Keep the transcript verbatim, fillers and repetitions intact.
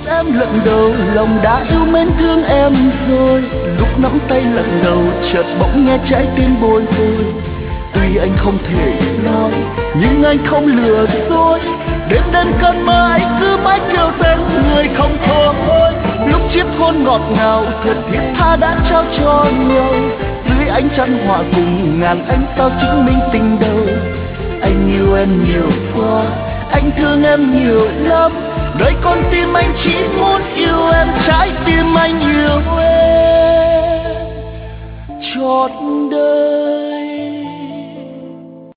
em lần đầu lòng đã yêu mến thương em rồi. Lúc nắm tay lần đầu chợt bỗng nghe trái tim bồi hồi. Tuy anh không thể nói nhưng anh không lừa dối. Đêm đến cơn mơ anh cứ mãi kêu tên người không thôi. Lúc chiếc hôn ngọt ngào thật thiết tha đã trao cho nhau. Dưới ánh trăng hòa cùng ngàn ánh sao chứng minh tình đầu. Anh yêu em nhiều quá, anh thương em nhiều lắm. Đời con tim anh chỉ muốn yêu em, trái tim anh yêu em trọn đời.